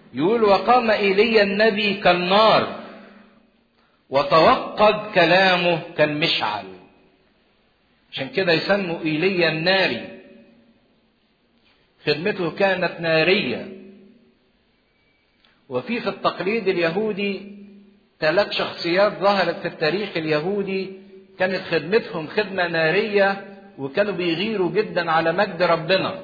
يقول وقام ايليا النبي كالنار وتوقد كلامه كالمشعل. عشان كده يسموا ايليا الناري، خدمته كانت نارية. وفي التقليد اليهودي 3 شخصيات ظهرت في التاريخ اليهودي كانت خدمتهم خدمة نارية، وكانوا بيغيروا جدا على مجد ربنا،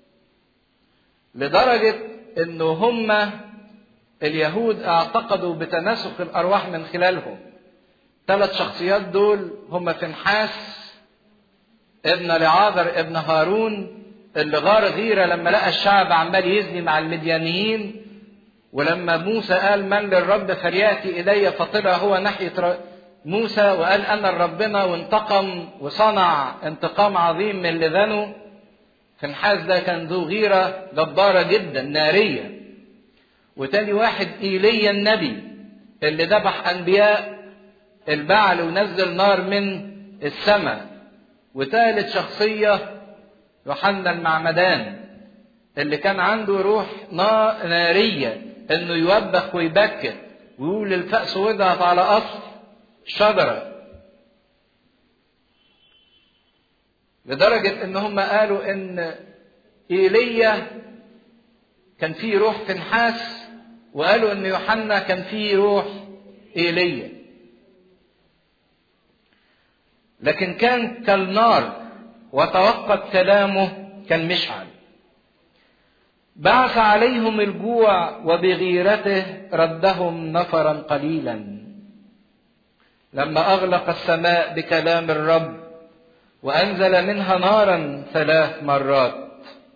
لدرجة انه هم اليهود اعتقدوا بتناسخ الارواح من خلالهم. 3 شخصيات دول هم فنحاس ابن لعاذر ابن هارون، اللي غار غيرة لما لقى الشعب عمال يزني مع المديانيين، ولما موسى قال من للرب فليأتي إلي، فطلع هو ناحية موسى وقال أنا ربنا، وانتقم وصنع انتقام عظيم من اللي ذنوا. فنحاس ده كان ذو غيرة جبارة جدا نارية. وتاني واحد إيليا النبي اللي ذبح أنبياء البعل ونزل نار من السماء. وثالث شخصية يوحنا المعمدان اللي كان عنده روح نارية، انه يوبخ ويبكت ويقول الفأس وضعت على اصل شجرة، لدرجة ان هم قالوا ان ايليا كان فيه روح فنحاس، وقالوا ان يوحنا كان فيه روح ايليا. لكن كان كالنار وتوقد كلامه كالمشعل. بعث عليهم الجوع وبغيرته ردهم نفرا قليلا، لما أغلق السماء بكلام الرب وأنزل منها نارا 3 مرات.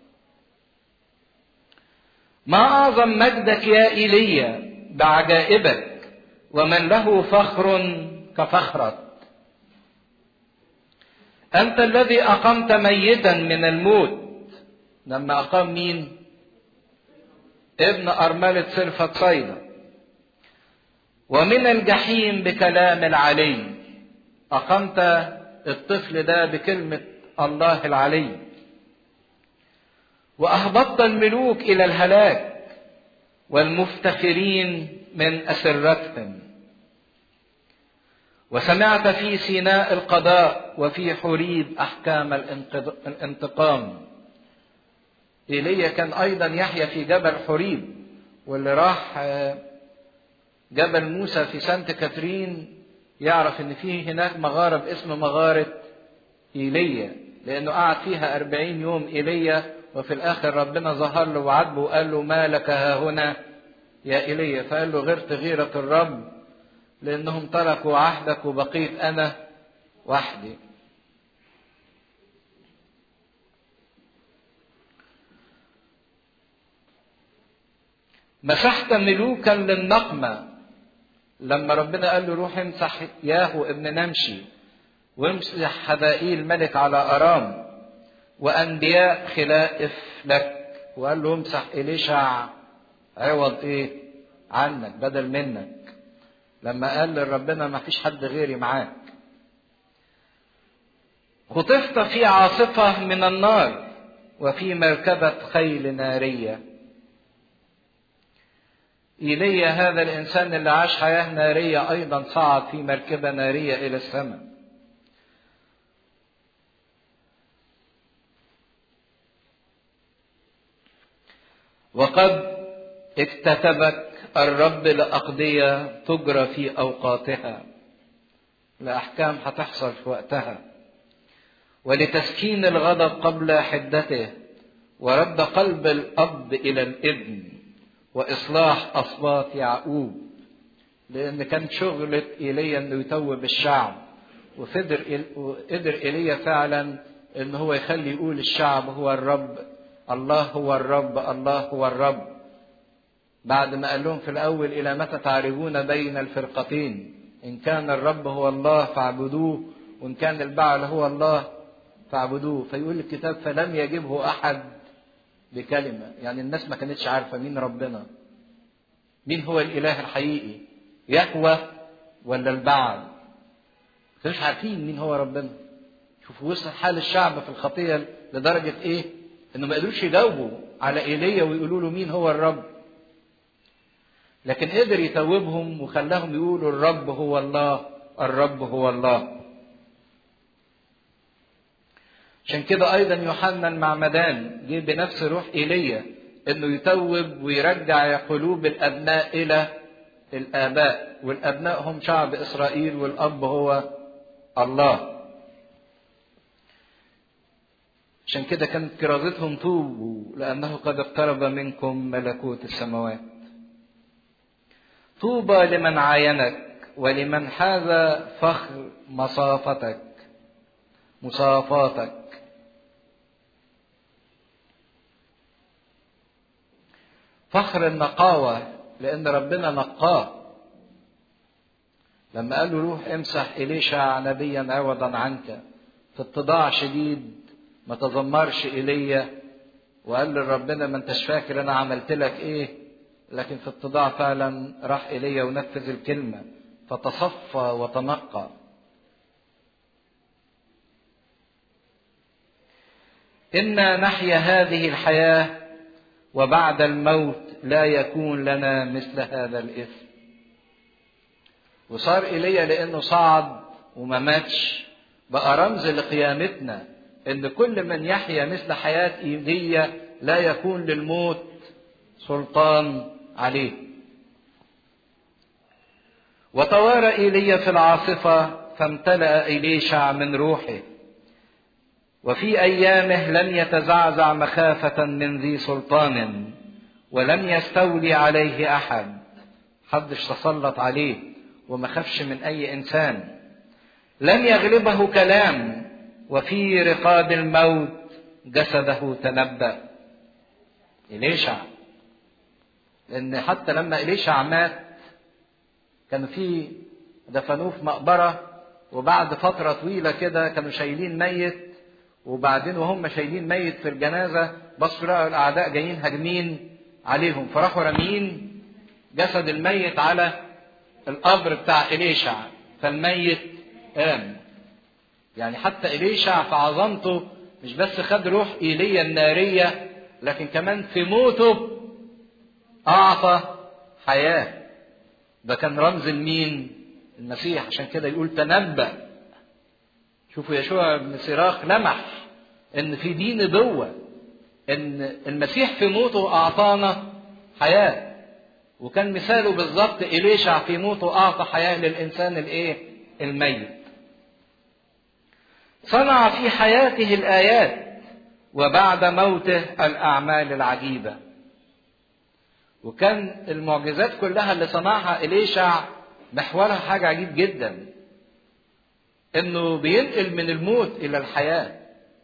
ما أعظم مجدك يا إيليا بعجائبك، ومن له فخر كفخرك. أنت الذي أقمت ميتا من الموت. لما أقام مين؟ ابن أرملة سرفة صيدا. ومن الجحيم بكلام العلي. أقمت الطفل ده بكلمة الله العلي. وأهبطت الملوك إلى الهلاك والمفتخرين من أسرتهم. وسمعت في سيناء القضاء وفي حوريب أحكام الانتقام. إيليا كان أيضا يحيى في جبل حوريب، واللي راح جبل موسى في سانت كاترين يعرف ان فيه هناك مغارة باسم مغارة إيليا، لأنه قعد فيها 40 يوم إيليا، وفي الآخر ربنا ظهر له وعاتبه وقال له ما لك ها هنا يا إيليا، فقال له غرت غيرة الرب لأنهم تركوا عهدك وبقيت أنا وحدي. مسحت ملوكا للنقمة، لما ربنا قال له روح امسح ياهو ابن نمشي وامسح حبائيل ملك على أرام وأنبياء خلائف لك، وقال له امسح إليشع عوض ايه عنك بدل منك، لما قال لربنا ما فيش حد غيري معاك. خطفت في عاصفة من النار وفي مركبة خيل نارية. إيليا هذا الإنسان اللي عاش حياة نارية أيضا صعد في مركبة نارية إلى السماء. وقد اكتتبك الرب لأقضية تجرى في أوقاتها، لأحكام هتحصل في وقتها، ولتسكين الغضب قبل حدته، ورد قلب الأب إلى الابن، وإصلاح أصوات يعقوب. لأن كان شغلة إيليا إنه يتوب الشعب، وقدر إيليا فعلا إن هو يخلي يقول الشعب هو الرب، الله هو الرب، الله هو الرب. بعد ما قال لهم في الأول إلى متى تعرجون بين الفرقتين، إن كان الرب هو الله فاعبدوه، وإن كان البعل هو الله فاعبدوه. فيقول الكتاب فلم يجبه أحد بكلمة، يعني الناس ما كانتش عارفة مين ربنا، مين هو الإله الحقيقي، يهوه ولا البعل. ما كانوش عارفين مين هو ربنا. شوفوا وصل حال الشعب في الخطية لدرجة إيه؟ إنه ما قدروش يجاوبوا على إيليا ويقولوا له مين هو الرب. لكن قدر يتوبهم وخلاهم يقولوا الرب هو الله، الرب هو الله. عشان كده ايضا يوحنا المعمدان جه بنفس روح ايليا انه يتوب ويرجع قلوب الابناء الى الاباء، والابناء هم شعب اسرائيل والاب هو الله. عشان كده كانت كرازتهم توبوا لانه قد اقترب منكم ملكوت السماوات. طوبى لمن عاينك ولمن حاز فخر مصافاتك. فخر النقاوة لأن ربنا نقاه لما قال له روح امسح إليشع نبيا عوضا عنك في اتضاع شديد، ما تذمرش إيليا وقال لربنا ما انتش فاكر أنا عملت لك إيه، لكن في اتضاع فعلا راح إيليا ونفذ الكلمة فتصفى وتنقى. إنا نحيا هذه الحياة وبعد الموت لا يكون لنا مثل هذا الإثم. وصار إيليا لأنه صعد وما ماتش بقى رمز لقيامتنا، إن كل من يحيا مثل حياة إيليا لا يكون للموت سلطان عليه. وتوارى إيليا في العاصفة فامتلأ إليشع من روحه، وفي أيامه لم يتزعزع مخافة من ذي سلطان، ولم يستولي عليه أحد، حدش تسلط عليه وما خافش من أي إنسان. لم يغلبه كلام، وفي رقاد الموت جسده تنبأ. إليشع، لأن حتى لما إليشع مات كانوا في دفنوه في مقبرة، وبعد فترة طويلة كده كانوا شايلين ميت، وبعدين وهم شايلين ميت في الجنازة بصوا لقوا الأعداء جايين هاجمين عليهم، فراحوا رامين جسد الميت على القبر بتاع إليشع، فالميت قام. يعني حتى إليشع في عظمته مش بس خد روح إيليا النارية، لكن كمان في موته أعطى حياة. ده كان رمز لمين؟ المسيح. عشان كده يقول تنبأ. شوفوا يشوع بن سراخ لمح ان في دي نبوة، ان المسيح في موته اعطانا حياة، وكان مثاله بالظبط إليشع في موته اعطى حياة للانسان الميت. صنع في حياته الآيات وبعد موته الأعمال العجيبة. وكان المعجزات كلها اللي صنعها إليشع محورها حاجة عجيب جدا، انه بينقل من الموت الى الحياة.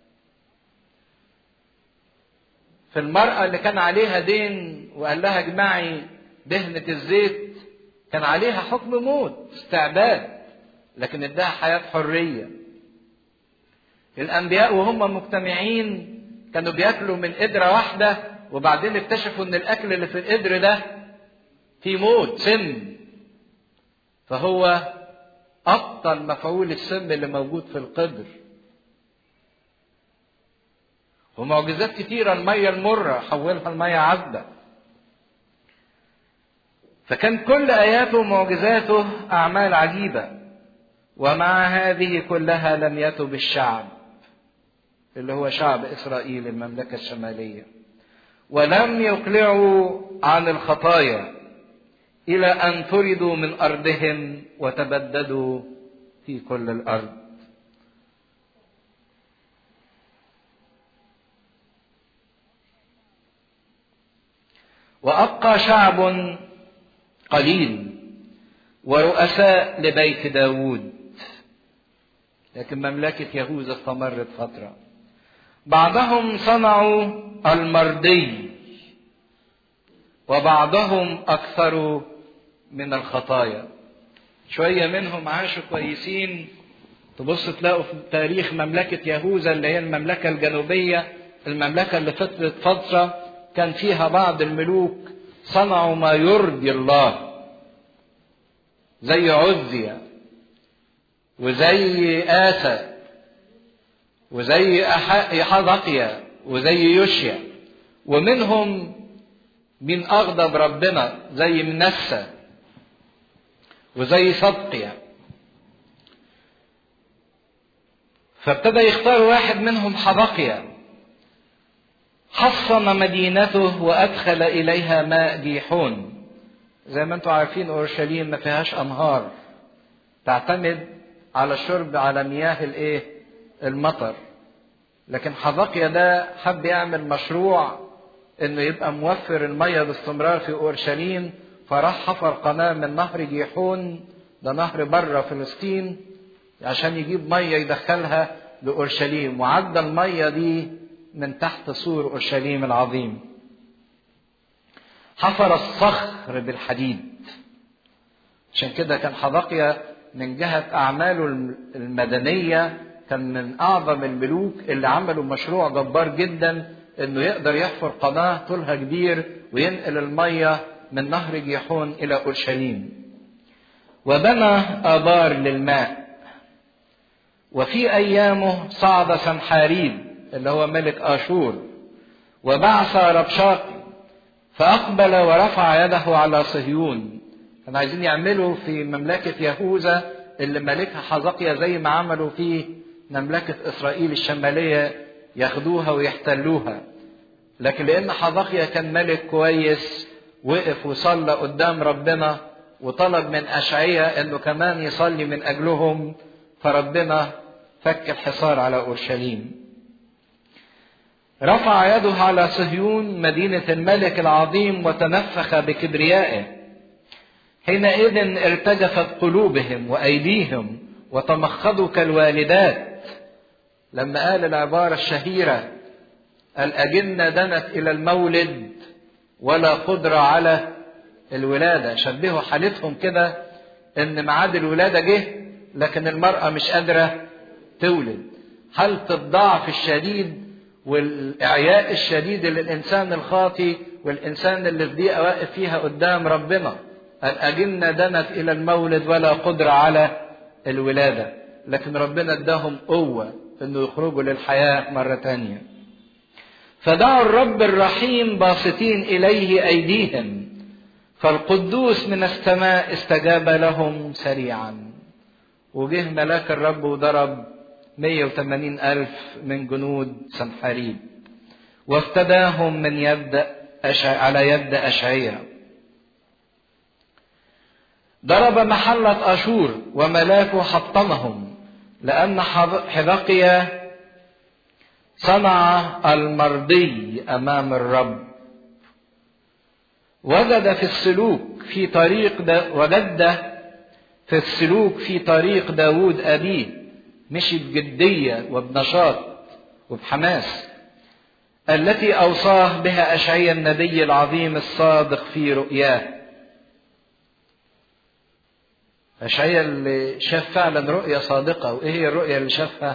في المرأة اللي كان عليها دين وقال لها اجمعي دهنة الزيت، كان عليها حكم موت استعباد، لكن اداها حياة حرية. الانبياء وهم مجتمعين كانوا بياكلوا من قدرة واحدة، وبعدين اكتشفوا ان الاكل اللي في القدر ده فيه موت سم، فهو أبطل مفعول السم اللي موجود في القدر. ومعجزات كتيرة، المية المرة حولها المية عذبة. فكان كل آياته ومعجزاته أعمال عجيبة. ومع هذه كلها لم يتب الشعب اللي هو شعب إسرائيل المملكة الشمالية، ولم يقلعوا عن الخطايا إلى أن طردوا من أرضهم وتبددوا في كل الأرض. وأبقى شعب قليل ورؤساء لبيت داود، لكن مملكة يهوذا استمرت فترة. بعضهم صنعوا المرضي وبعضهم أكثروا من الخطايا. شوية منهم عاشوا كويسين، تبص تلاقوا في تاريخ مملكة يهوذا اللي هي المملكة الجنوبية، المملكة اللي فترة فترة كان فيها بعض الملوك صنعوا ما يرضي الله، زي عزيا وزي آسى وزي حزقيا وزي يوشيا. ومنهم مين أغضب ربنا زي منسى وزي صدقيا. فابتدى يختار واحد منهم حبقيا، حصن مدينته وأدخل إليها ماء جيحون. زي ما انتم عارفين أورشليم ما فيهاش أنهار، تعتمد على الشرب على مياه المطر. لكن حبقيا ده حب يعمل مشروع انه يبقى موفر المية باستمرار في أورشليم، فراح حفر قناة من نهر جيحون، ده نهر بره فلسطين، عشان يجيب مية يدخلها لأورشليم، وعدى المية دي من تحت سور أورشليم العظيم. حفر الصخر بالحديد. عشان كده كان حبقيا من جهة أعماله المدنية كان من أعظم الملوك اللي عملوا مشروع جبار جدا، إنه يقدر يحفر قناة طولها كبير وينقل المية من نهر جيحون إلى أورشليم. وبنى آبار للماء. وفي أيامه صعد سنحاريب اللي هو ملك آشور وبعث ربشاقي فأقبل ورفع يده على صهيون. كانوا عايزين يعملوا في مملكة يهوذا اللي ملكها حزقيا زي ما عملوا في مملكة إسرائيل الشمالية، ياخدوها ويحتلوها. لكن لأن حزقيا كان ملك كويس وقف وصلى قدام ربنا وطلب من أشعياء إنه كمان يصلي من أجلهم، فربنا فك الحصار على أورشليم. رفع يده على صهيون مدينة الملك العظيم وتنفخ بكبريائه. حينئذ ارتجفت قلوبهم وأيديهم وتمخضوا كالوالدات. لما قال العبارة الشهيرة الأجنة دنت إلى المولد ولا قدرة على الولادة، شبهوا حالتهم كده إن ميعاد الولادة جه لكن المرأة مش قادرة تولد. حالة الضعف الشديد والإعياء الشديد للإنسان الخاطي والإنسان اللي في ضيقة واقف فيها قدام ربنا. الأجنة دنت إلى المولد ولا قدرة على الولادة، لكن ربنا اداهم قوة إنه يخرجوا للحياة مرة تانية. فدعوا الرب الرحيم باسطين إليه أيديهم، فالقدوس من السماء استجاب لهم سريعا. وجه ملاك الرب وضرب 180,000 من جنود سنحاريب وافتداهم من على يد أشعياء. ضرب محلة أشور وملاكه حطمهم، لأن حبقيا صنع المرضي أمام الرب. وجد في السلوك في طريق داود أبيه، مشي بجدية وبنشاط وبحماس، التي أوصاه بها أشعياء النبي العظيم الصادق في رؤياه. أشعياء اللي شاف فعلا رؤية صادقة. وإيه هي الرؤية اللي شافها؟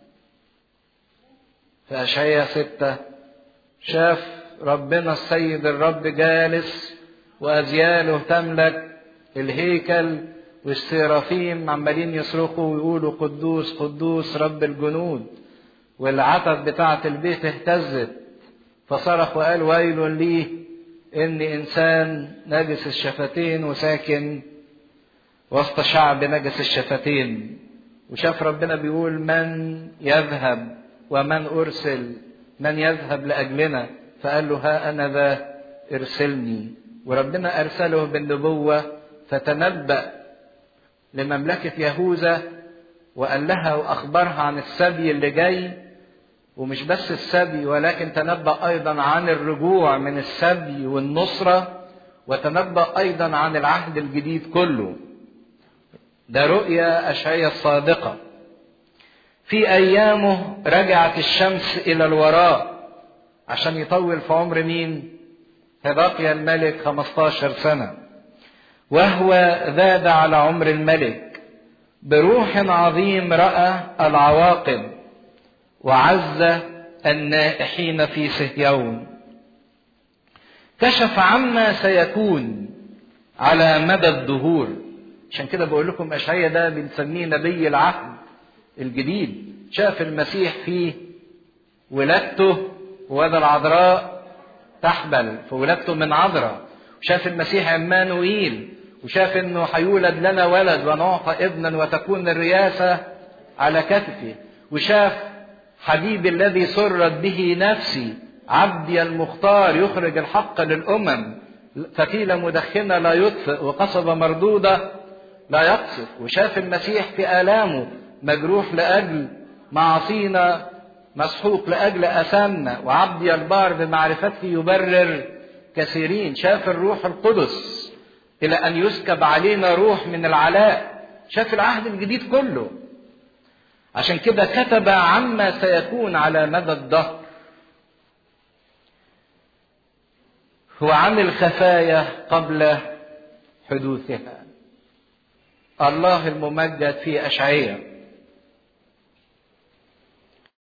في أشعياء 6 شاف ربنا السيد الرب جالس وأزياله تملك الهيكل، والسيرافيم عمالين يصرخوا ويقولوا قدوس قدوس رب الجنود، والعتب بتاعة البيت اهتزت، فصرخ وقال ويل لي إني إنسان نجس الشفتين وساكن وسط شعب نجس الشفتين. وشاف ربنا بيقول من يذهب ومن أرسل، من يذهب لأجلنا؟ فقال له ها أنا ذا ارسلني. وربنا أرسله بالنبوة فتنبأ لمملكة يهوذا وقال لها وأخبرها عن السبي اللي جاي، ومش بس السبي ولكن تنبأ أيضا عن الرجوع من السبي والنصرة، وتنبأ أيضا عن العهد الجديد كله. ده رؤيا أشعياء الصادقة. في أيامه رجعت الشمس إلى الوراء عشان يطول في عمر مين؟ حبقيا الملك 15 سنة، وهو زاد على عمر الملك بروح عظيم، رأى العواقب وعز النائحين في صهيون، كشف عما سيكون على مدى الدهور. عشان كده بقول لكم أشعياء ده بنسميه نبي العهد الجديد. شاف المسيح في ولادته ووالد العذراء تحبل في ولادته من عذراء، وشاف المسيح عمانوئيل، وشاف انه هيولد لنا ولد ونعطى ابنا وتكون الرياسة على كتفه، وشاف حبيبي الذي سرت به نفسي، عبدي المختار يخرج الحق للأمم، فتيلة مدخنة لا يطفئ وقصبة مردودة لا يقصف. وشاف المسيح في آلامه مجروح لأجل معاصينا، مسحوق لأجل أثامنا، وعبدي البار بمعرفته يبرر كثيرين. شاف الروح القدس إلى أن يسكب علينا روح من العلاء. شاف العهد الجديد كله. عشان كده كتب عما سيكون على مدى الدهر. هو عن الخفايا قبل حدوثها. الله الممجد في أشعياء